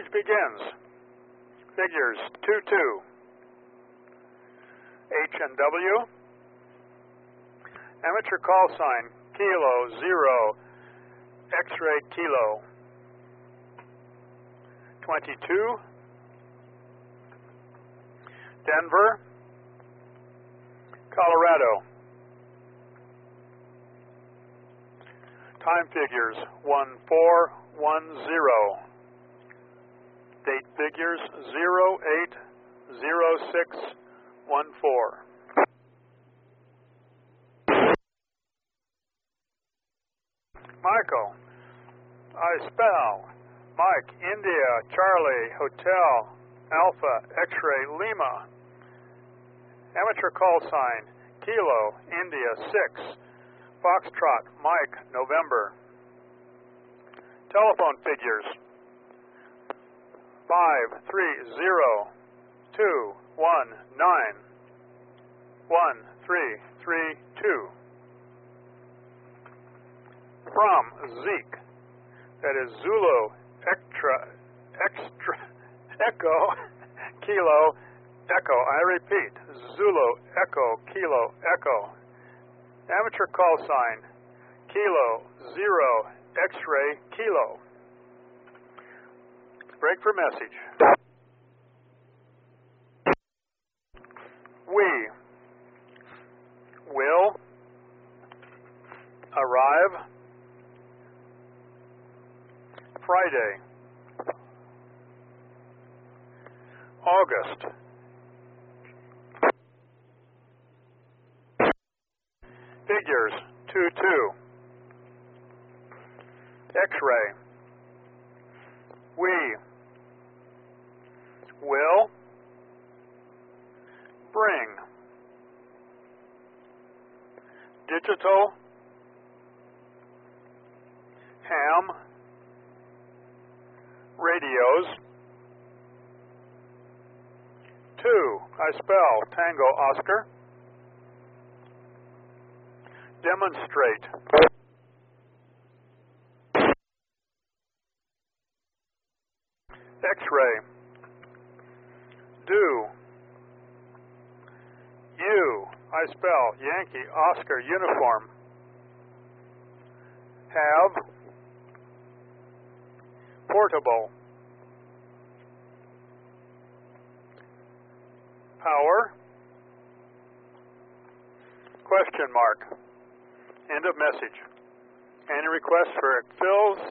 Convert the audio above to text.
Message begins. Figures 2-2. H and W. Amateur call sign Kilo 0 X-ray Kilo 22. Denver, Colorado. Time figures 1410. Date figures 080614. Michael, I spell Mike, India, Charlie, Hotel, Alpha, X-ray, Lima. Amateur call sign Kilo, India 6. Foxtrot, Mike, November. Telephone figures 53021911332. From Zeke, that is Zulu, extra, Echo, Kilo, Echo. I repeat, Zulu, Echo, Kilo, Echo. Amateur call sign Kilo 0 X-ray Kilo. Break for message. We will arrive Friday, August. Figures 2-2. X-ray. We will bring digital ham radios to, I spell Tango Oscar, demonstrate X-ray. Do. You, I spell Yankee Oscar uniform. Have. Portable. Power. Question mark. End of message. Any requests for fills,